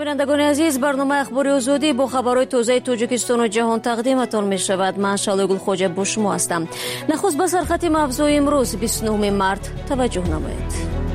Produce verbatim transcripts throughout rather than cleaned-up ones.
шунавандагони азиз, барнома ахбори озодӣ бо хабарҳои тозаи Тоҷикистону ҷаҳон тақдиматон мешавад. Ман Шалойгул Хоҷа бо шумо ҳастам. Нахуст ба сархати мавзӯи имрӯз бисту нӯҳуми март таваҷҷӯҳ намоед.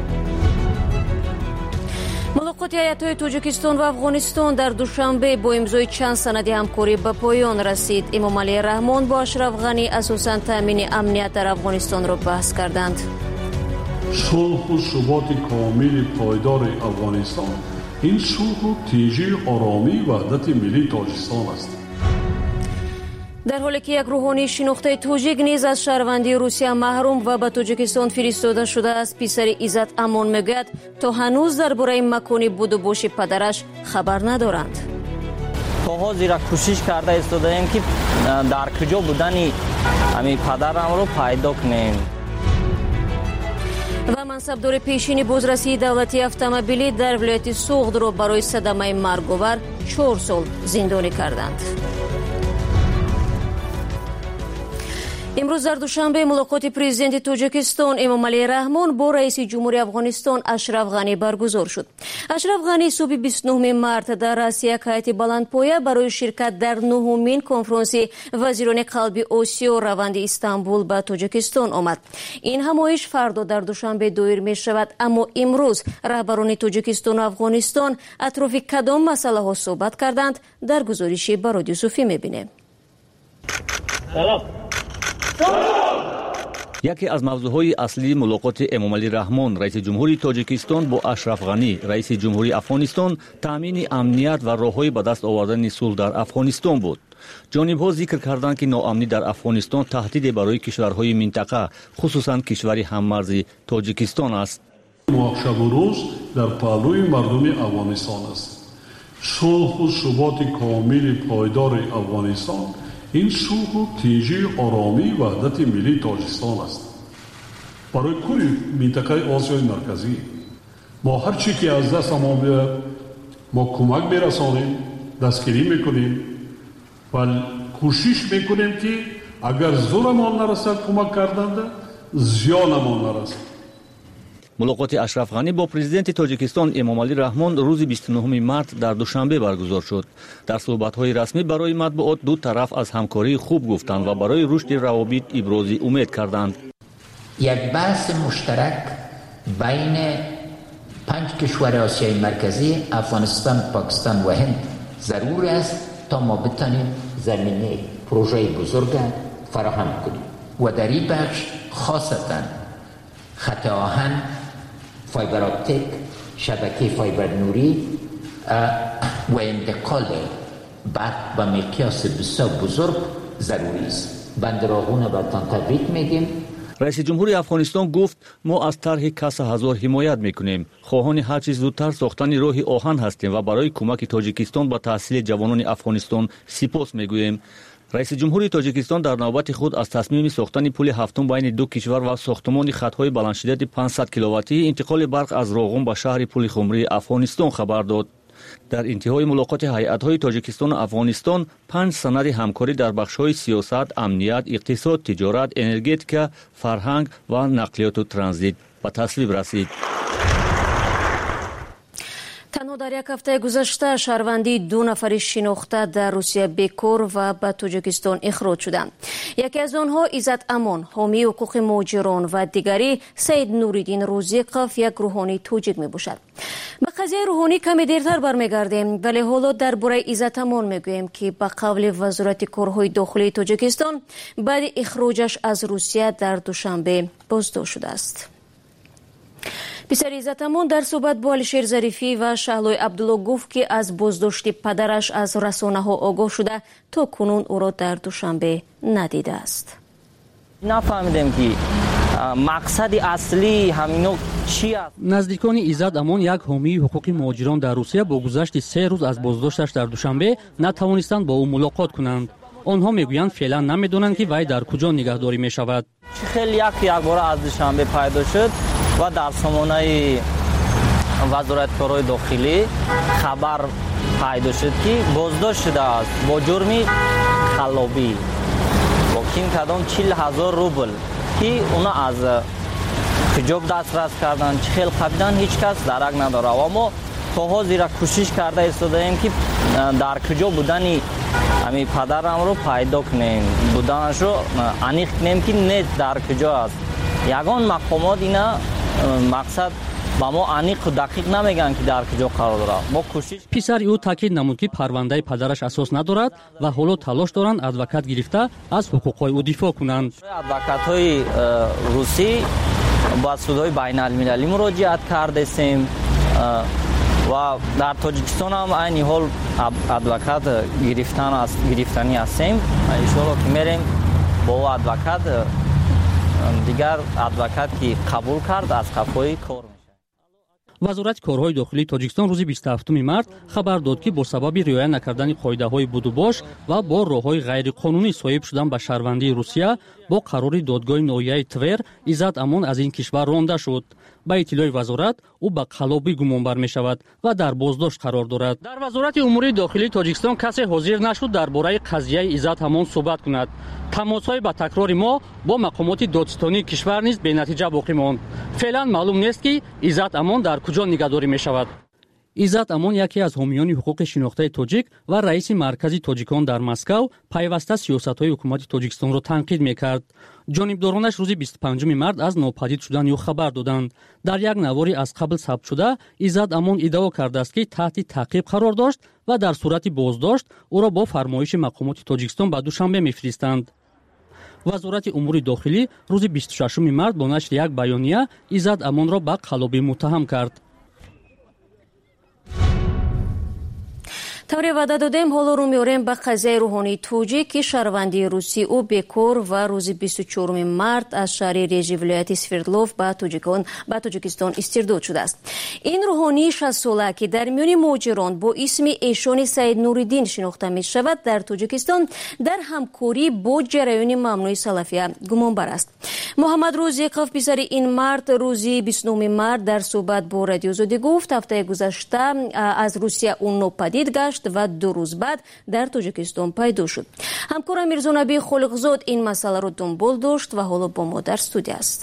мулоқоти ҳайатҳои Тоҷикистон ва Афғонистон дар душанбе бо имзои чанд санади ҳамкорӣ ба поён расид. Эмомалӣ Раҳмон бо Ашраф Ғанӣ асосан таъмини амният дар Афғонистонро баҳс карданд. сулҳу суботи комили пойдори Афғонистон ин сулҳу тинҷии оромии ваҳдати миллии Тоҷикистон аст. дар ҳоле ки як рӯҳонии шинохтаи тоҷик низ аз шаҳрвандии Русия маҳрум ва ба Тоҷикистон фиристода шудааст, писари Иззат Амон мегӯяд то ҳанӯз дар бораи макони буду боши падараш хабар надоранд. то ҳозира кӯшиш карда истодаем ки дар куҷо будани ҳамин падарамро пайдо кунем. ва мансабдори пешини бозрасии давлатии автомобилӣ дар вилояти Суғдро барои садамаи марговар чор сол зиндонӣ карданд. имрӯз дар душанбе мулоқоти президенти Тоҷикистон Эмомалӣ Раҳмон бо раиси ҷумҳурии Афғонистон Ашраф Ғанӣ баргузор шуд. Ашраф Ғанӣ субҳи бисту нӯҳуми март дар раъси як ҳайати баландпоя барои ширкат дар нӯҳумин конфронси вазирони қалби Осиё раванди Истанбул ба Тоҷикистон омад. ин ҳамоиш фардо дар душанбе доир мешавад, аммо имрӯз раҳбарони Тоҷикистону Афғонистон атрофи кадом масъалаҳо суҳбат карданд, дар гузориши Барод Юсуфӣ мебинем. яке аз мавзӯъҳои аслии мулоқоти Эмомалӣ Раҳмон, раиси ҷумҳурии Тоҷикистон бо Ашраф Ғанӣ, раиси ҷумҳурии Афғонистон, таъмини амният ва роҳҳои ба даст овардани сулҳ дар Афғонистон буд. ҷонибҳо зикр карданд, ки ноамнӣ дар Афғонистон таҳдиде барои кишварҳои минтақа, хусусан кишвари ҳаммарзи Тоҷикистон аст. мо шабу рӯз дар паҳлӯи мардуми Афғонистон аст. сулҳу суботи комили пойдори Афғонистон ин сулҳу тинҷии оромии ваҳдати миллии Тоҷикистон аст. барои кули минтақаи Осиёи марказӣ мо ҳар чӣ ки аз дастамон биёяд мо кӯмак мерасонем, дастгирӣ мекунем ва кӯшиш мекунем ки агар зӯрамон нарасад кӯмак карданда, зиёнамон нарасад. мулоқоти Ашраф Ғанӣ бо президенти Тоҷикистон Эмомалӣ Раҳмон рӯзи бисту нӯҳуми март дар душанбе баргузор шуд. дар суҳбатҳои расмӣ барои матбуот ду тараф аз ҳамкории хуб гуфтанд ва барои рушди равобит ибрози умед карданд. як баҳс муштарак байни панҷ кишвари Осиёи марказӣ Афғонистон, Покистон ва Ҳинд зарур аст то мо битонем заминаи проҷаи бузурга фароҳам кунем ва дар ин бахш хосатан خط آهن، فایبر اپتیک، شبکه فایبر نوری و انتقال برق به مقیاس بسیار بزرگ ضروری است. بندرآوران برتان تبریک میگیم. رئیس جمهوری افغانستان گفت ما از طرح کاس هزار حمایت میکنیم. خواهان هر چیز زودتر ساختن راه آهن هستیم و برای کمک تاجیکستان به تحصیل جوانان افغانستان سپاس میگوییم. رئیس جمهوری تاجیکستان در نوبت خود از تصمیم ساختن پل هفتم بین دو کشور و ساختمان خطهای بلندشدت پانصد کیلوواتی انتقال برق از راغون به شهر پل خمری افغانستان خبر داد. در انتهای ملاقات هیئت‌های تاجیکستان و افغانستان پنج سند همکاری در بخش‌های سیاست، امنیت، اقتصاد، تجارت، انرژتیک، فرهنگ و نقلیات و ترانزیت به تصویب رسید. танҳо дар як ҳафтаи гузашта шаҳрвандии ду нафари шинохта дар Русия бекор ва ба Тоҷикистон ихроҷ шуданд. яке аз онҳо Иззат Амон, ҳомии ҳуқуқи муҳоҷирон ва дигари Саид Нуриддин Рӯзиқов, як рӯҳонии тоҷик мебошад. ба қазияи рӯҳонӣ каме дертар бармегардем, вале ҳоло дар бораи Иззат Амон мегӯем, ки ба қавли Вазорати корҳои дохилии Тоҷикистон баъди ихроҷаш аз Русия дар душанбе боздошт шудааст. писари Иззат Амон дар суҳбат бо Алишер Зарифӣ ва Шаҳлой Абдулло гуфт, ки аз боздошти падараш аз расонаҳо огоҳ шуда то кунун ӯро дар душанбе надидааст. нафаҳмидем ки мақсади аслии ҳамино чӣ аст. наздикони Иззат Амон, як ҳомии ҳуқуқи муҳоҷирон дар Русия, бо гузашти се рӯз аз боздошташ дар душанбе натавонистанд бо ӯ мулоқот кунанд. онҳо мегӯянд феълан намедонанд, ки вай дар куҷо нигаҳдорӣ мешавад. чӣ хел як якбора аз душанбе пайдо шуд ва дар сомонаи вазорати корҳои дохилӣ хабар пайдо шуд, ки боздошт шудааст бо ҷурми халлобӣ бо кин кадом чил ҳазор рубл, ки уна аз куҷо дастрас кардан, чӣ хел қабидан, ҳеҷ кас дарак надорад. ва мо то зира кӯшиш карда истодаем ки дар куҷо будани ами падарамро пайдо кунем, буданашро аниқ кунем ки не дар куҷо аст. Ягон мақомот ина мақсад ба мо аниқу дақиқ намеган ки дар куҷо қарор дорад. Мо кӯшиш. писари ӯ таъкид намуд ки парвандаи падараш асос надорад ва ҳоло талош доранд адвокат гирифта аз ҳуқуқҳои ӯ дифоъ кунанд. Адвокатҳои русӣ ба судҳои байналмилалӣ муроҷиат кардесем ва дар Тоҷикистон ҳам айни ҳол адвокат гирифтан аст, гирифтанӣ ҳастем. Иншоалло ки мерем бо адвокат дигар адвокат ки қабул кард аз қафои кор. вазорати корҳои дохилии Тоҷикистон рӯзи бисту ҳафтуми март хабар дод ки бо сабаби риоя накардани қоидаҳои будубош ва бо роҳҳои ғайриқонунӣ соҳиб шудан ба шаҳрвандии Русия бо қарори додгоҳи ноҳияи Твер Иззат Амон аз ин кишвар ронда шуд. ба иттилои вазорат ӯ ба қаллобӣ гумонбар мешавад ва дар боздошт қарор дорад. дар вазорати умури дохилии Тоҷикистон касе ҳозир нашуд дар бораи қазияи Иззат Амон суҳбат кунад. тамосҳои ба такрори мо бо мақомоти додистонии кишвар низ бенатиҷа боқӣ монд. феълан маълум нест ки Иззат Амон дар куҷо нигаҳдорӣ мешавад. Иззат Амон яке аз ҳомиёни ҳуқуқи шинохтаи тоҷик ва раиси маркази тоҷикон дар Москав пайваста сиёсатҳои ҳукумати Тоҷикистонро танқид мекард. ҷонибдоронаш рӯзи бисту панҷуми март аз нопадид шудани ӯ хабар доданд. дар як навори аз қабл сабт шуда Иззат Амон иддао кардааст ки таҳти таъқиб қарор дошт ва дар сурати боздошт ӯро бо фармоиши мақомоти Тоҷикистон ба Душанбе мефиристанд. вазорати умури дохилӣ рӯзи бисту шашуми март бо нашри як баёния Иззат Амонро ба қаллобӣ муттаҳам кард. тавре ваъда додем ҳоло рӯ меорем ба қазияи рӯҳонии тоҷик ки шаҳрвандии русӣ ӯ бекор ва рӯзи бисту чоруми март аз шаҳри режи вилояти Свердлов ба Тоҷикистон истирдод шудааст. ин рӯҳонии шастсола ки дар миёни муҳоҷирон бо исми Эшони Саид Нуриддин шинохта мешавад, дар Тоҷикистон дар ҳамкорӣ бо ҷараёни мамнӯи Салафия гумонбар аст. Муҳаммад Розиқов писари ин мард рӯзи бисту нӯҳуми март дар суҳбат бо Радиои Озодӣ гуфт ҳафтаи гузашта аз Русия ӯ нопадид гашт ва ду рӯз баъд дар Тоҷикистон пайдо шуд. ҳамкорам Мирзонаби Холиқзод ин масъаларо дунбол дошт ва ҳоло бо мо дар студия аст.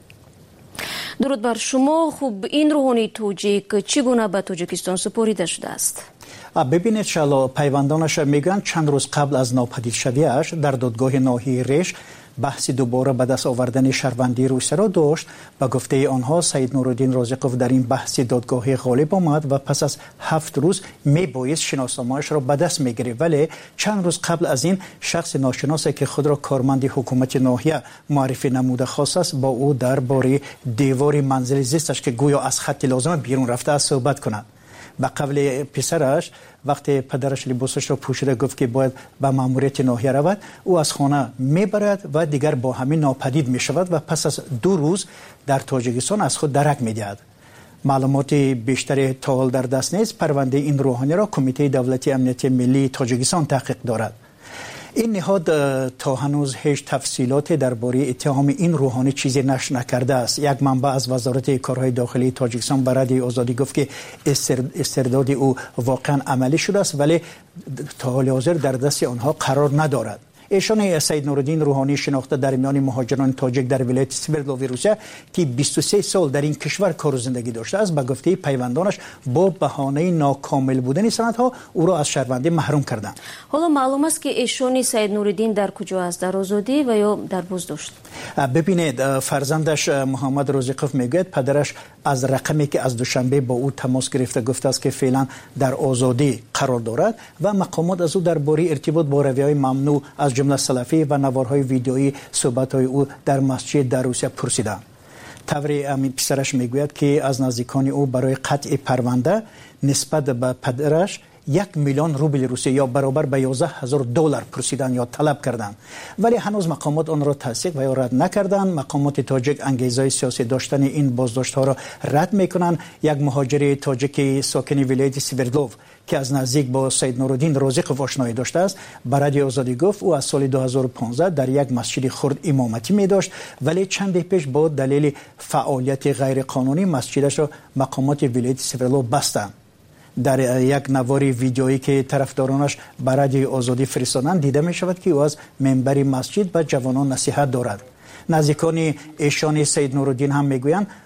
дуруд бар шумо. хуб, ин рӯҳонии тоҷик чӣ гуна ба Тоҷикистон супорида шудааст? бибинед шало, пайвандонаш мегӯянд чанд рӯз қабл аз нопадидшавиаш дар додгоҳи ноҳияи Реж баҳси дубора ба даст овардани шаҳрвандии Русияро дошт. ба гуфтаи онҳо Саид Нуриддин Розиқов дар ин баҳси додгоҳӣ ғолиб омад ва пас аз ҳафт рӯз мебоист шиносномаашро ба даст мегирифт, вале чанд рӯз қабл аз ин шахси ношиносе ки худро корманди ҳукумати ноҳия муаррифӣ намуда хостааст бо ӯ дар бори девори манзили зисташ ки гӯё аз хатти лозима бирун рафтааст суҳбат кунад. ба қавли писараш вақте падараш либосашро пӯшида гуфт ки бояд ба маъмурияти ноҳия равад, ӯ аз хона мебарад ва дигар бо ҳамин нопадид мешавад ва пас аз ду рӯз дар Тоҷикистон аз худ дарак медиҳад. маълумоти бештаре то ҳол дар даст нест. парвандаи ин рӯҳониро Кумитаи давлати амнияти миллии Тоҷикистон таҳқиқ дорад. ин ниҳод то ҳанӯз ҳеҷ тафсилоте дар бораи иттиҳоми ин рӯҳонӣ чизе нашр накардааст. як манбаъ аз вазорати корҳои дохилии Тоҷикистон ба Радиои Озодӣ гуфт ки истирдоди ӯ воқеан амалӣ шудааст, вале то ҳоли ҳозир дар дасти онҳо қарор надорад. эшони Саид Нуриддин рӯҳонӣ шинохта дар миёни муҳоҷирони тоҷик дар вилояти Свердлови Русия ки бисту се сол дар ин кишвар кору зиндагӣ доштааст, ба гуфтаи пайвандонаш бо баҳонаи нокомил будани санадҳо ӯро аз шаҳрвандӣ маҳрум карданд. ҳоло маълум аст ки эшони Саид Нуриддин дар куҷо аст, дар озодӣ ва ё дар боздошт? бибинед, фарзандаш Муҳаммад Розиқов мегӯяд падараш аз рақаме ки аз Душанбе бо ӯ тамос гирифта гуфтааст ки феълан дар озодӣ қарор дорад ва мақомот аз ӯ дар бораи иртибот бо равияҳои мамнӯъ аз ҷумла салафӣ ва наворҳои видеои суҳбатҳои ӯ дар масҷид дар Русия пурсиданд. таври амин писараш мегӯяд ки аз наздикони ӯ барои қатъи парванда нисбат ба падараш як миллион рубли русия ё баробар ба ёздаҳ ҳазор доллар пурсидан ё талаб карданд, вале ҳанӯз мақомот онро тасдиқ ва ё рад накарданд. мақомоти тоҷик ангезаи сиёсӣ доштани ин боздоштҳоро рад мекунанд. як муҳоҷири тоҷики сокини вилояти Свердлов ки аз наздик бо Саид Нуриддин Розиқов ошноӣ доштааст, ба Радиои Озодӣ гуфт ӯ аз соли ду ҳазору понздаҳ дар як масҷиди хурд имоматӣ медошт, вале чанде пеш бо далели фаъолияти ғайриқонунӣ масҷидашро мақомоти вилояти Свердлов бастанд. дар як навори видеоӣ ки тарафдоронаш ба Радиои Озодӣ фиристоданд дида мешавад ки ӯ аз мембари масҷид ба ҷавонон насиҳат дорад. наздикони эшони Саид Нуриддин ҳам мегӯянд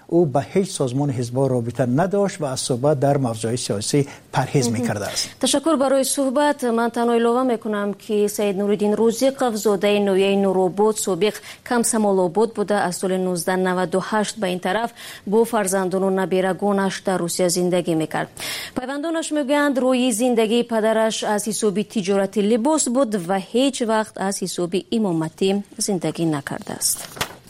او به هیچ سازمان حزب رابطه نداشت و از صحبت در موضوع سیاسی پرهیز میکرده است. تشکر برای صحبت. من تنها اضافه میکنم که سید نورالدین روزیقف زاده نویه نورآباد سابق کمسمال آباد بوده. از سال نوزده نود و هشت به این طرف با فرزندان و نبیرگانش در روسیه زندگی میکرد. پیوندانش میگویند روی زندگی پدرش از حساب تجارت لباس بود و هیچ وقت از حساب امامتی زندگی نکرده است.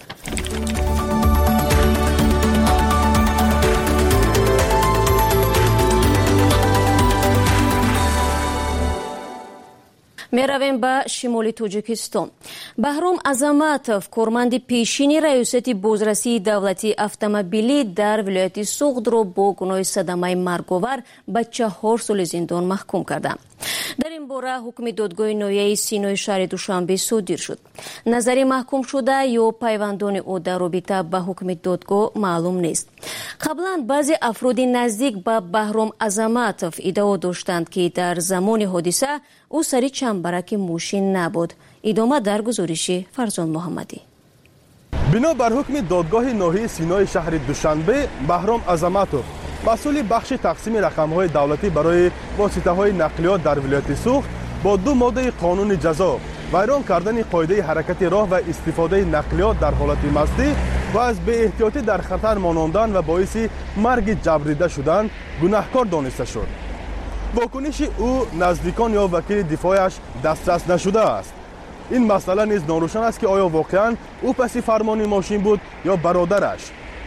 میرویم به شمال تاجیکستان. بهرام عظمتوف کارمند پیشین ریاست بازرسی دولتی اتومبیلی در ولایت سوغد را با گناه صدمه مرگ‌آور به چهار سال زندان محکوم کردند. در این باره حکم دادگاه ناحیه سینای شهر دوشنبه صادر شد. نظری محکوم شده یا پیوندان او در رابطه به حکم دادگاه معلوم نیست. قبلا بعضی افراد نزدیک به بهرام عظمتوف ادعا داشتند که در زمان حادثه او سری چنبرک ماشین نبود. ادامه در گزارش فرزان محمدی. بنا بر حکم دادگاه ناحیه سینای شهر دوشنبه، بهرام عظمتوف مسئول بخش تقسیم رقم‌های دولتی برای واسطه‌های نقلیات در ولایت سوغد با دو ماده قانون جزا، ویران کردن قاعده حرکت راه و استفاده نقلیات در حالت مستی و از بی احتیاطی در خطر مانندن و باعث مرگ جبریده شدن گناهکار دانسته شد. واکنش او نزدیکان یا وکیل دفاعش دسترس نشده است. این مسئله نیز ناروشن است که آیا واقعا او پس فرمان ماشین بود یا برادرش.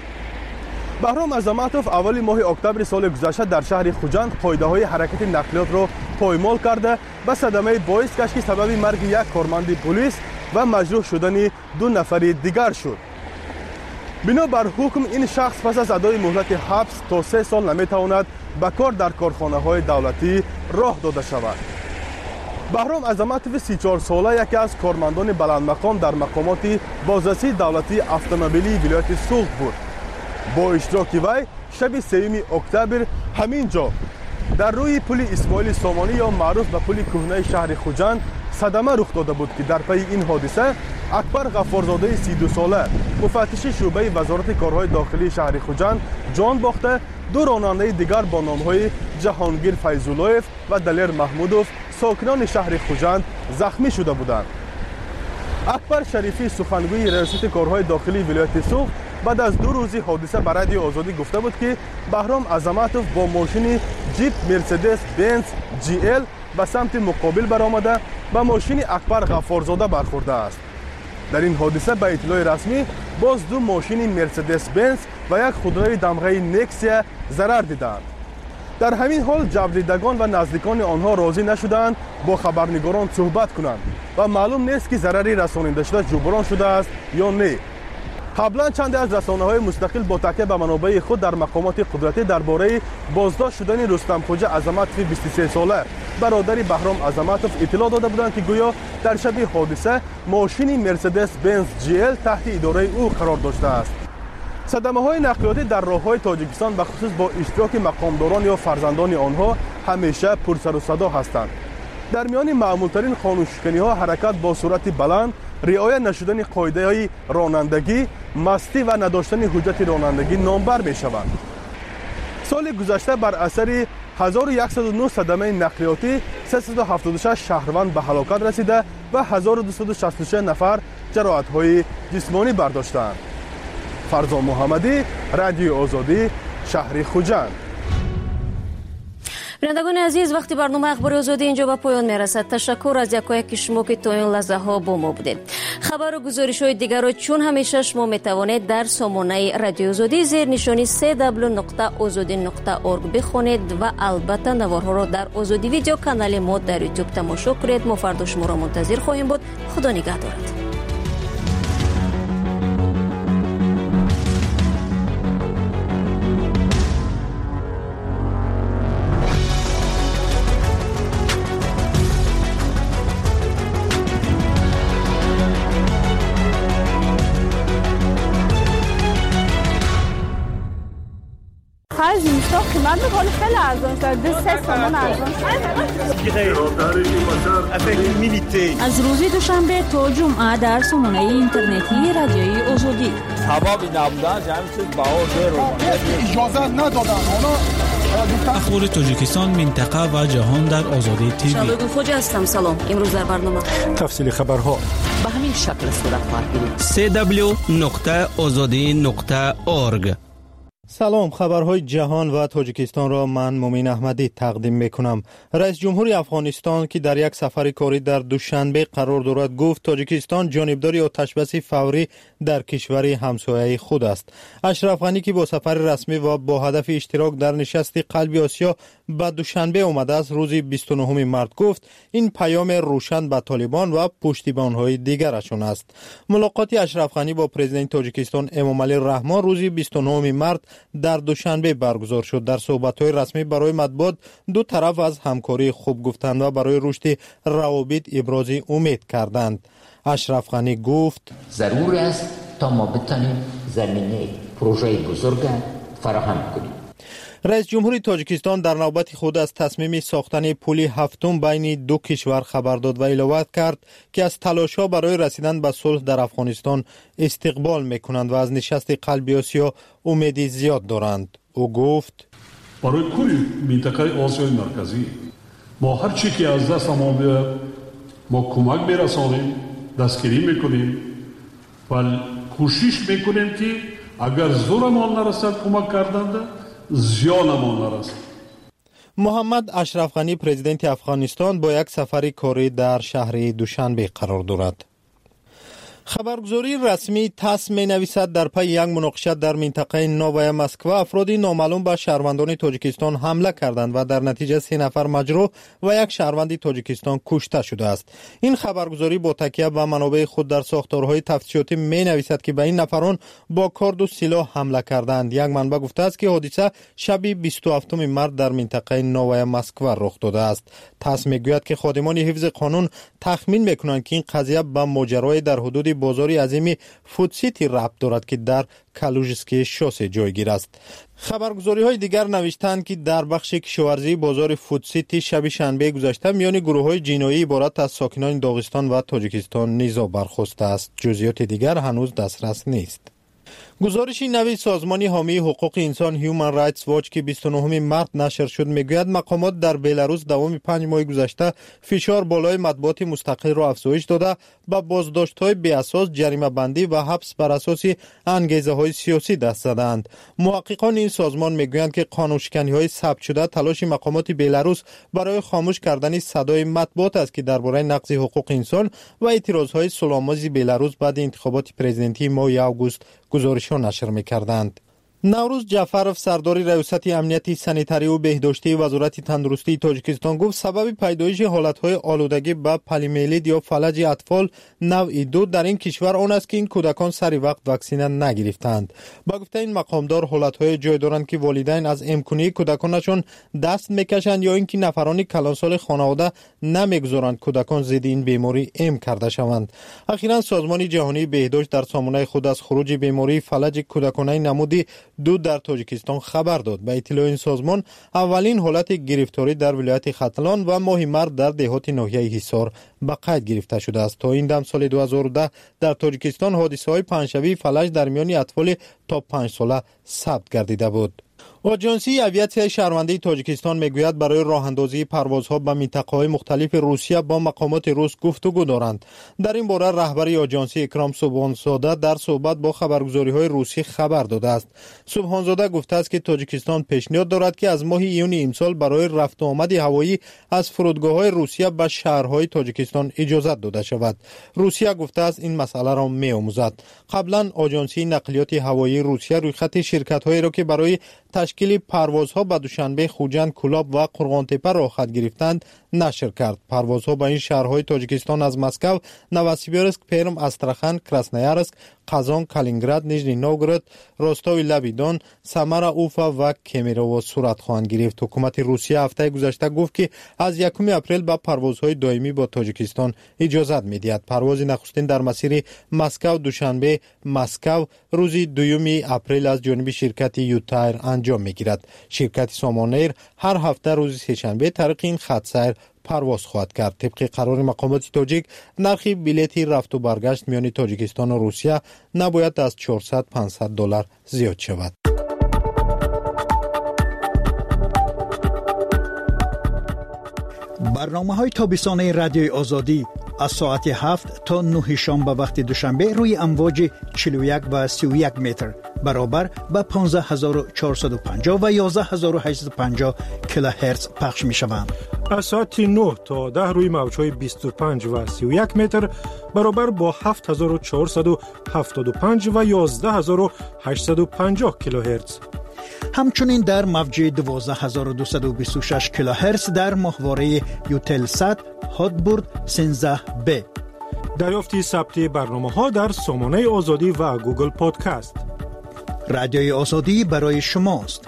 بهرام عظمتوف اولی ماه اکتبر سال گذشته در شهر خوجند قاعده‌های حرکت نقلیات را پایمال کرده و صدمه باعث گشت که سبب مرگ یک کارمند پلیس و مجروح شدن دو نفر دیگر شد. بنا بر حکم این شخص پس از ادای مهلت حبس تا سه سال نمیتواند به کار در کارخانه‌های دولتی راه داده شود. بهرام عظمتوف سی و چهار ساله یکی از کارمندان بلند مقام در مقامات بازرسی دولتی اتومبیلی ولایت سوغد بود. با اشتراک وی شب سوم اکتبر همین جا در روی پل اسماعیل سامانی یا معروف به پل کهنه شهر خوجند صدمه رخ داده بود که در پی این حادثه اکبر غفارزاده سی و دو ساله مفتش شعبه وزارت کارهای داخلی شهر خوجند جان باخته، دو راننده دیگر با نامهای جهانگیر فیض‌الله‌اف و دلیر محمودوف ساکنان شهر خوجند زخمی شده بودند. اکبر شریفی سخنگوی ریاست کارهای داخلی ولایت سوغد بعد از دو روزی حادثه به رادیو آزادی گفته بود که بهرام عظمتوف با ماشین جیپ مرسدس بنز جی ال به سمت مقابل برآمده به ماشین اکبر غفارزاده برخورده است. در این حادثه به اطلاع رسمی باز دو ماشین مرسدس بنز و یک خودروی دمغه نکسیا ضرر دیدند. در همین حال جبریدگان و نزدیکان آنها راضی نشدند با خبرنگاران صحبت کنند و معلوم نیست که ضرری رسانیده شده جبران شده است یا نه. قبلا چند از رسانه‌های مستقل با تکیه به منابع خود در مقامات قدرتی درباره بازداشت شدن رستم خوجه عظمتوف بیست و سه ساله برادر بهرام عظمتوف اطلاع داده بودند که گویا در شب حادثه ماشین مرسدس بنز جی ال تحت اداره او قرار داشته است. صدمه‌های نقلیاتی در راه‌های تاجیکستان به خصوص با اشتراک مقامداران یا فرزندان آنها همیشه پر سر و صدا هستند. در میان معمولترین قانون‌شکنی‌ها حرکت با سرعت بلند، رعایت نشدن قاعده‌های رانندگی، مستی و نداشتن حجت رانندگی نامبر می‌شوند. سال گذشته بر اثر هزار و صد و نه صدمه نقلیاتی سیصد و هفتاد و شش شهروند به هلاکت رسیده و هزار و دویست و شصت و شش نفر جراحت‌های جسمانی برداشتند. فرزان محمدی، رادیو آزادی، شهر خوجند. بینندگان عزیز، وقتی برنامه اخبار آزادی اینجا به پایان میرسد. تشکر از یکایک شما که تا این لحظه ها با ما بودید. خبر و گزارش های دیگر را چون همیشه شما میتوانید در سامانه رادیو آزادی زیر نشانی سه دبلیو نقطه آزادی نقطه اورگ بخوانید و البته نوارها را در آزادی ویدیو کانال ما در یوتیوب تماشا کنید. ما فردا شما را منتظر خواهیم بود. خدا نگهدارت. آخر زمستان قیمت میکنه خیلی ارزان شد. دو سه تومن ارزان شد. از روز دوشنبه تا جمعه در سامانه اینترنتی رادیوی آزادی. هوا بی نبودن جمع چیز بهار دیر اجازه ندادن. اخبار تاجیکستان، منطقه و جهان در آزادی تیوی. شادو خوجا هستم. سلام. امروز در برنامه تفصیل خبرها به همین شکل صورت خواهد گرفت. سی دبلیو نقطه آزادی نقطه اورگ. سلام، خبرهای جهان و تاجیکستان را من مومین احمدی تقدیم میکنم. رئیس جمهور افغانستان که در یک سفر کاری در دوشنبه قرار دارد گفت تاجیکستان جانبدار آتشبس فوری در کشور همسایه خود است. اشرف غنی که با سفر رسمی و با هدف اشتراک در نشست قلب آسیا به دوشنبه آمده است، روز بیست و نهم مارس گفت این پیام روشن به طالبان و پشتیبان‌های دیگرشان است. ملاقات اشرف غنی با پرزیدنت تاجیکستان امامعلی رحمان روز بیست و نهم مارس در دوشنبه برگزار شد. در صحبت‌های رسمی برای مطبوعات دو طرف از همکاری خوب گفتند و برای رشد روابط ابراز امید کردند. اشرف غنی گفت ضرور است تا ما بتانیم زمینه پروژه بزرگ فراهم کنیم. رئیس جمهور تاجیکستان در نوبت خود از تصمیم ساختن پل هفتم بین دو کشور خبر داد و علاوه کرد که از تلاش‌ها برای رسیدن به صلح در افغانستان استقبال می‌کنند و از نشست قلب آسیا امید زیاد دارند. او گفت برای کل منطقه آسیای مرکزی ما هر چی که از دست ما بیاد ما کمک برسانیم، دستگیری میکنیم و کوشش میکنیم که اگر زورمان نرسد کمک کردند زیانمان نرسد. محمد اشرف غنی پرزیدنت افغانستان با یک سفر کاری در شهر دوشنبه قرار دارد. خبرگزاری رسمی تاس می نویسد در پی یک مناقشه در منطقه نوای مسکو افرادی نامعلوم به شهروندان تاجیکستان حمله کردند و در نتیجه سه نفر مجروح و یک شهروند تاجیکستان کشته شده است. این خبرگزاری با تکیه به منابع خود در ساختارهای تفتیشاتی می نویسد که به این نفران با کارد و سلاح حمله کردند. یک منبع گفته است که حادثه شب بیست و هفتم مارس در منطقه نوای مسکو رخ داده است. تاس می گوید که خادمان حفظ قانون تخمین می کنند که این قضیه به ماجرای در حدود بازاری عظیم فود سیتی ربط دارد که در کالوژسکی شوسه جایگیر است. خبرگزاری های دیگر نوشتند که در بخش کشاورزی بازار فود سیتی شب شنبه گذشته میان گروه های جنایی عبارت از ساکنان داغستان و تاجیکستان نیزا برخاسته است. جزئیات دیگر هنوز دسترس نیست. گزارش نوی سازمان حامی حقوق انسان هیومن رایتس واچ که بیست و نهم مارس نشر شد میگوید مقامات در بلاروس دوام پنج ماه گذشته فشار بالای مطبوعات مستقل را افزایش داده با بازداشت‌های بی اساس، جریمه بندی و حبس بر اساس انگیزه‌های سیاسی دست زدند. محققان این سازمان میگویند که قانون‌شکنی‌های ثبت شده تلاش مقامات بلاروس برای خاموش کردن صدای مطبوعات است که درباره نقض حقوق انسان و اعتراض‌های صلح‌آمیز بلاروس بعد انتخابات پرزیدنتی ماه آگوست گزارش‌ها نشر می‌کردند. نوروز جعفرов سردار ریاست امنیتی سانیتاری و بهداشتی وزارت تندرستی تاجیکستان گفت سبب پیدایش حالت‌های آلودگی به پلیمیلید یا فلج اطفال نوع دو در این کشور آن است که این کودکان سری وقت واکسینه نگرفتند. با گفته این مقامدار حالت‌های جای دارند که والدین از امکانی کودکانشان دست میکشند یا اینکه نفران کلانسال خانواده نمیگذارند کودکان ضد این بیماری ام کرده شوند. اخیراً سازمان جهانی بهداشت در سامانه خود از خروج بیماری فلج کودکانه نمودی دو در تاجیکستان خبر داد. به اطلاع این سازمان اولین حالت گرفتاری در ولایت ختلان و ماه مارس در دهات ناحیه حصار به قید گرفته شده است. تا این دم سال دو هزار و ده در تاجیکستان حادثه‌های پنجشنبه فلج در میان اطفال تا پنج ساله ثبت گردیده بود. آژانسی اویاسیون شهروندی تاجیکستان میگوید برای راه اندازی پروازها به منطقه‌های مختلف روسیه با مقامات روس گفتگو دارند. در این باره رهبر آژانسی اکرام سبحانزاده در صحبت با خبرگزاری‌های روسی خبر داده است. سبحانزاده گفته است که تاجیکستان پیشنهاد دارد که از ماه ایون امسال برای رفت و آمد هوایی از فرودگاه‌های روسیه به شهرهای تاجیکستان اجازه داده شود. روسیه گفته است این مسئله را می‌آموزد. قبلا آژانسی نقلیات هوایی روسیه رویخط شرکت‌هایی را که برای تشکیل پروازها به دوشنبه خوجند، کولاب و قرغانتپه را خط گرفتند نشر کرد. پروازها به این شهرهای تاجیکستان از مسکو، نوسیبیرسک، پرم، استراخان، کراسنویارسک، قزان، کالینگراد، نیژنی نوگورود، روستاوی لبیدان، سمرا، اوفا و کمیروو صورت خواهند گرفت. حکومت روسیه هفته گذشته گفت که از یکم اپریل به پروازهای دائمی با تاجیکستان اجازه می‌دهد. پرواز نخستین در مسیر مسکو دوشنبه مسکو روز دوم اپریل از جانب شرکت یوتایر انجام انجام میگیرد. شرکت سامانیر هر هفته روز سه‌شنبه طریق این خط سیر پرواز خواهد کرد. طبق قرار مقامات تاجیک نرخ بلیط رفت و برگشت میان تاجیکستان و روسیه نباید از چهارصد تا پانصد دلار زیاد شود. برنامه‌های تابستانه رادیوی آزادی از ساعت هفت تا نه شام به وقت دوشنبه روی امواج چهل و یک و سی و یک متر برابر به پانزده هزار و چهارصد و پنجاه و یازده هزار و هشتصد و پنجاه کیلوهرتز پخش می‌شوند. از ساعت نه تا ده روی موج‌های بیست و پنج و سی و یک متر برابر با هفت هزار و چهارصد و هفتاد و پنج و یازده هزار و هشتصد و پنجاه کیلوهرتز. همچنین در موج دوازده هزار و دویست و بیست و شش کیلوهرتز در ماهواره یوتلسات هاتبورد سیزده بی. دریافت ثبت برنامه‌ها در سامانه آزادی و گوگل پادکست. رادیوی آزادی برای شماست.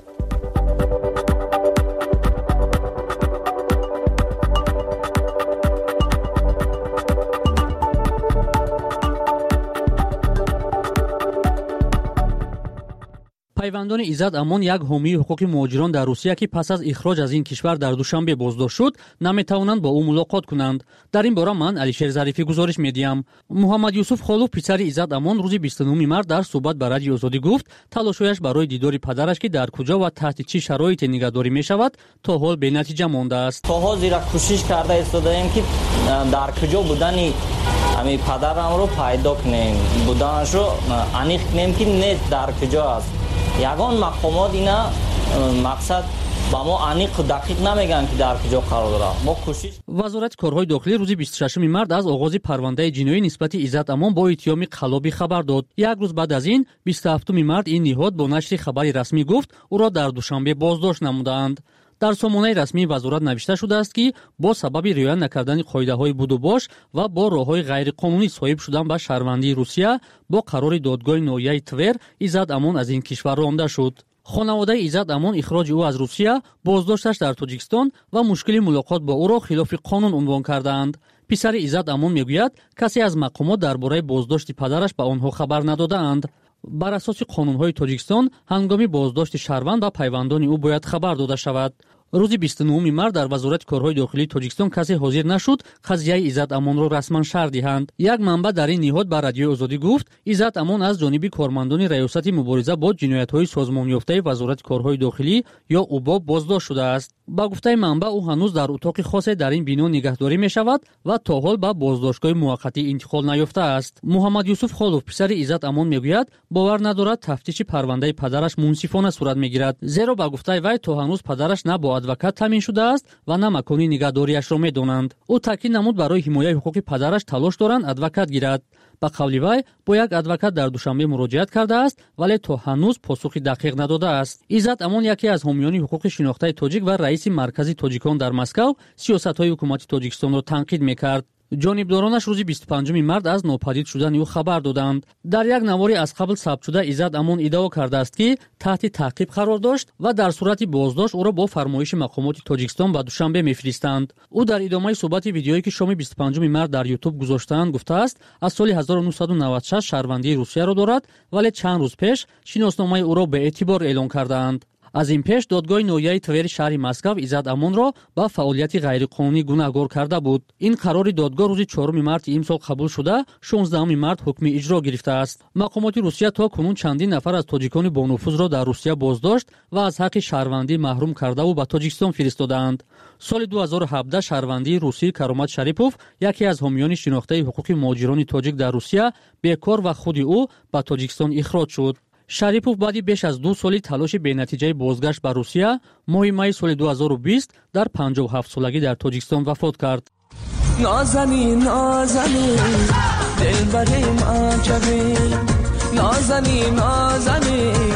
پیوندان ایزد امان یک حامی حقوق مهاجران در روسیه که پس از اخراج از این کشور در دوشنبه بازداشت شد نمیتوانند با او ملاقات کنند. در این باره من علیشیر ظریفی گزارش میدیم. محمد یوسف خالوف پسر ایزد امان روز بیست و نه مارس در صحبت با رادیو آزادی گفت تلاشش برای دیدار پدرش که در کجا و تحت چه شرایطی نگهداری میشود تا حال به نتیجه مانده است. تا حال زیرا کوشش کرده ایستادیم که در کجا بودنی امی پدرم رو پیدا کنیم، بودنش رو انیخ کنیم که نیست در کجا است. یگان مقامات اینا مقصد با ما انیق دقیق نمیگن که در کجا قرار داره. ما کوشش وزارت کارهای داخلی روز بیست و ششم مارس از آغاز پرونده جنایی نسبت ایزد امان با اتهام قلابی خبر داد. یک روز بعد از این بیست و هفتم مارس این نهاد با نشر خبری رسمی گفت او را در دوشنبه بازداشت نمودند. در سامانه رسمی وزارت نوشته شده است که با سبب رعایت نکردن قاعده‌های بود و باش و با راه‌های غیرقانونی صاحب شدن به شهروندی روسیه با قرار دادگاه ناحیه تور ایزد امان از این کشور رانده شد. خانواده ایزد امان اخراج او از روسیه، بازداشتش در تاجیکستان و مشکل ملاقات با او را خلاف قانون عنوان کردند. پسر ایزد امان میگوید کسی از مقامات درباره بازداشت پدرش به آنها خبر ندادند. بر اساس قانون‌های تاجیکستان هنگام بازداشت شهروند و پیوندان او باید خبر داده شود. روز بیست و نه مارس در وزارت کارهای داخلی تاجیکستان کسی حاضر نشد قضیه ایزد امان را رسما شرح دهند. یک منبع در این نهاد به رادیو آزادی گفت ایزد امان از جانب کارمندان ریاست مبارزه با جنایت‌های سازمان یافته وزارت کارهای داخلی یا اوباب بازداشت شده است. با گفته منبع او هنوز در اتاق خاص در این بنا نگهداری می شود و تا حال به بازداشتگاه موقتی انتقال نیافته است. محمد یوسف خالوف پسر ایزد امان میگوید باور ندارد تفتیش پرونده پدرش منصفانه صورت میگیرد، زیرا با گفته وی تا هنوز پدرش نه با ادوکات تامین شده است و نه مکان نگهداریش را میدانند. او تاکید نمود برای حمایت حقوق پدرش تلاش دارند ادوکات گیرد. با قول وی با یک ادوکات در دوشنبه مراجعت کرده است ولی تا هنوز پاسخی دقیق نداده است. ایزد امان یکی از حامیان حقوق شناخته تاجیک و رئیس مرکزی تاجیکان در مسکو سیاست‌های حکومت تاجیکستان را تنقید می‌کرد. جانبدارانش روز بیست و پنجم مارس از ناپدید شدن او خبر دادند. در یک نواری از قبل ثبت شده ایزد امان ادعا کرده است که تحت تعقیب قرار داشت و در صورت بازداشت او را با فرمایش مقامات تاجیکستان به دوشنبه می‌فرستند. او در ادامه صحبت ویدیویی که شام بیست و پنجم مارس در یوتیوب گذاشتند گفته است از سال هزار و نهصد و نود و شش شهروندی روسیه را دارد ولی چند روز پیش شناسنامه او را به اعتبار اعلام کردند. از این پیش دادگاه ناحیه تور شهر مسکو ایزد امان را با فعالیت غیرقانونی گناهکار کرده بود. این قرار دادگاه روز چهارم مارس امسال قبول شده شانزدهم مارس حکم اجرا گرفته است. مقامات روسیه تا کنون چندین نفر از تاجیکان با نفوذ را در روسیه بازداشت و از حق شهروندی محروم کرده و به تاجیکستان فرستادند. سال دو هزار و هفده شهروندی روسی کرامات شریپوف یکی از حامیان شناخته حقوق مهاجران تاجیک در روسیه بیکار و خود او به تاجیکستان اخراج شد. شریپوف بعد بیش از دو سالی تلاش به نتیجه بازگشت به روسیه ماه می سال دو هزار و بیست در پنجاه و هفت سالگی در تاجیکستان وفات کرد. نازنین نازنین دلبریم عجبی نازنین نازنین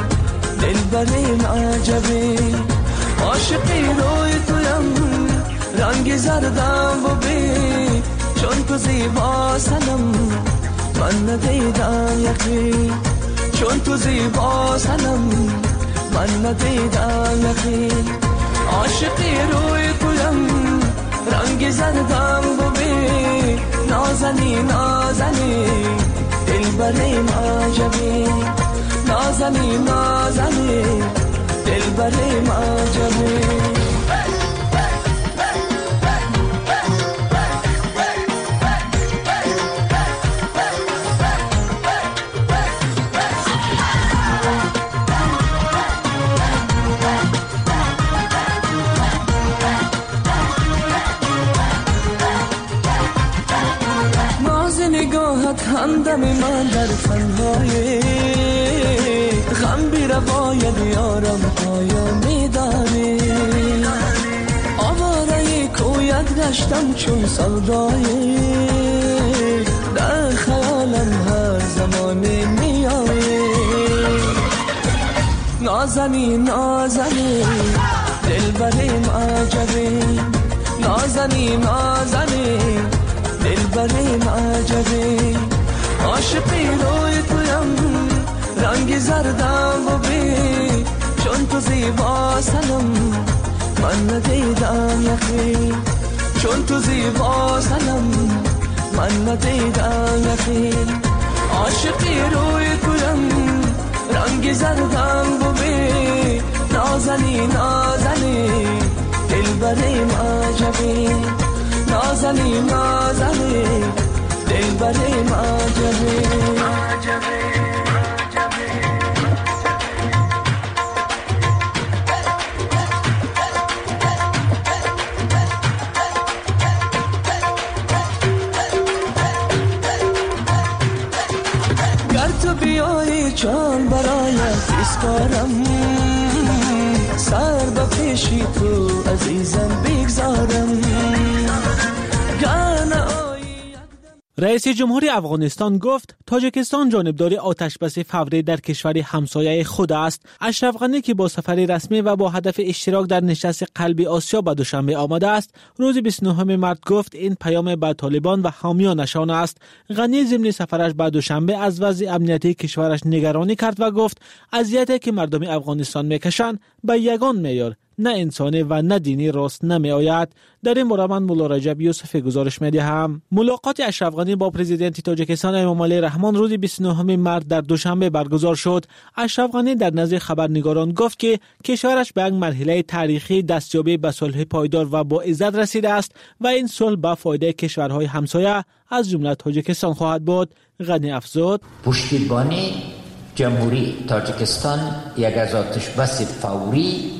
دلبریم عجبی عاشقی روی تویم رنگ زردم و بی چون تو زیبا سنم من ندیدم یکی چون تو زیبا سنم من ندیدم یکی عاشقی روی تویم رنگ زردم و بی نازنی نازنی دلبریم عجبی نازنی نازنی دلبریم عجبی همدم من در فنهای غم بی روایت یارم پایا میدانی آواره کویت گشتم چون سودایی در خیالم هر زمانی میایی نازنی نازنی دلبریم عجبی نازنی نازنی دلبریم عجبی عاشقی روی تویم رنگی زردم و بی چون تو زیبا سنم من ندیدم یخی چون تو زیبا سنم من ندیدم یخی عاشقی روی تویم رنگی زردم و بی نازنی نازنی دلبریم عجبی نازنی نازنی دلبریم عجبی گر تو بیایی جان برایت اسپارم سر به پیشی تو عزیزم بگذارم رئیس جمهوری افغانستان گفت تاجیکستان جانبدار آتشبس فوری در کشور همسایه خود است. اشرف غنی که با سفر رسمی و با هدف اشتراک در نشست قلبی آسیا به دوشنبه آمده است، روز بیست و نهم مارس گفت این پیام به طالبان و حامیانشان است. غنی ضمن سفرش به دوشنبه از وضع امنیتی کشورش نگرانی کرد و گفت اذیتی که مردم افغانستان میکشند به یگان معیار نه انسانی و نه دینی راست نمی آید. در این باره من مولا رجب یوسفی گزارش می دهم. ملاقات اشرف غنی با پرزیدنت تاجیکستان امامعلی رحمان روز بیست و نهم مارس در دوشنبه برگزار شد. اشرف غنی در نزد خبرنگاران گفت که کشورش به یک مرحله تاریخی دستیابی به صلح پایدار و با عزت رسیده است و این صلح به فایده کشورهای همسایه از جمله تاجیکستان خواهد بود. غنی افزود پشتیبانی جمهوری تاجیکستان یک از آتشبس فوری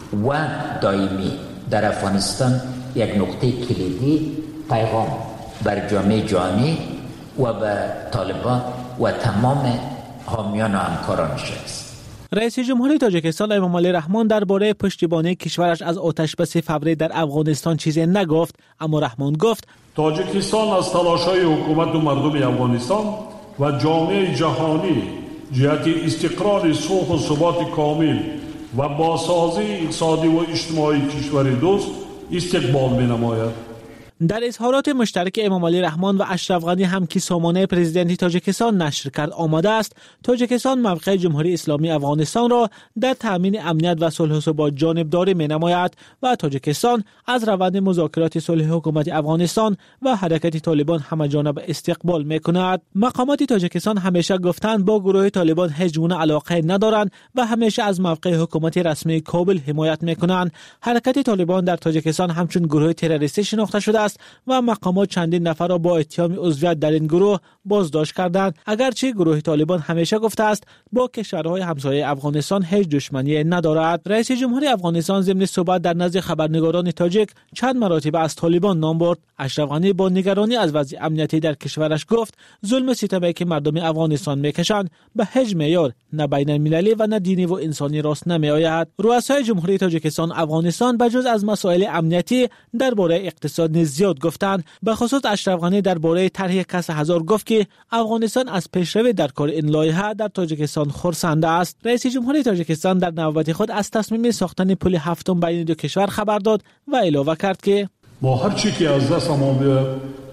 و دائمی در افغانستان یک نقطه کلیدی پیغام بر جامعه جهانی و به طالبان و تمام حامیان و همکارانش است. رئیس جمهوری تاجیکستان امامعلی رحمان درباره پشتیبانی کشورش از آتشبس فوری در افغانستان چیزی نگفت، اما رحمان گفت تاجیکستان از تلاش‌های حکومت و مردم افغانستان و جامعه جهانی جهت استقرار صلح و ثبات کامل و بازسازی اقتصادی و اجتماعی کشور دوست استقبال می‌نماید. در اظهارات مشترک امامعلی رحمان و اشرف غنی هم که سامانه پرزیدنتی تاجیکستان نشر کرد آمده است، تاجیکستان موقع جمهوری اسلامی افغانستان را در تامین امنیت و صلح و ثبات جانبداری می‌نماید و تاجیکستان از روند مذاکرات صلح حکومت افغانستان و حرکت طالبان همه‌جانبه استقبال می‌کند. مقامات تاجیکستان همیشه گفتند با گروه طالبان هیچ گونه علاقه ندارند و همیشه از موقع حکومت رسمی کابل حمایت می‌کنند. حرکت طالبان در تاجیکستان همچون گروه تروریستی شناخته شده است و مقامات چندین نفر را با اتهام عضویت در این گروه بازداشت کردند، اگرچه گروه طالبان همیشه گفته است با کشورهای همسایه افغانستان هیچ دشمنی ندارد. رئیس جمهوری افغانستان ضمن صحبت در نزد خبرنگاران تاجیک چند مراتب از طالبان نام برد. اشرف غنی با نگرانی از وضع امنیتی در کشورش گفت ظلم و ستمی که مردم افغانستان میکشند به هیچ معیار نه بین المللی و نه دینی و انسانی راست نمیآید. رؤسای جمهوری تاجیکستان افغانستان بجز از مسائل امنیتی درباره اقتصاد زیاد گفتند. به خصوص اشرف غنی درباره طرح کاس هزار گفت که افغانستان از پیشروی در کار این لایحه در تاجیکستان خرسنده است. رئیس جمهوری تاجیکستان در نوبت خود از تصمیم ساختن پل هفتم بین دو کشور خبر داد و علاوه کرد که ما هر چی که از دستمان بیاید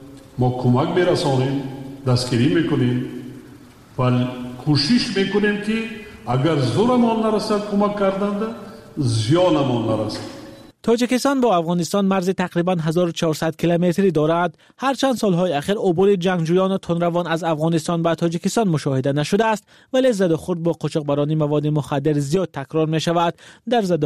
ما کمک برسانیم، دستگیری میکنیم و کوشش میکنیم که اگر زورمان نرسد کمک کردند زیانمان نرسد. تاجیکستان با افغانستان مرز تقریباً هزار و چهارصد کیلومتری دارد. هرچند سالهای اخیر عبور جنگجویان و تندروان از افغانستان به تاجیکستان مشاهده نشده است، ولی زد و خورد با قاچاقبرانی مواد مخدر زیاد تکرار می شود. در زد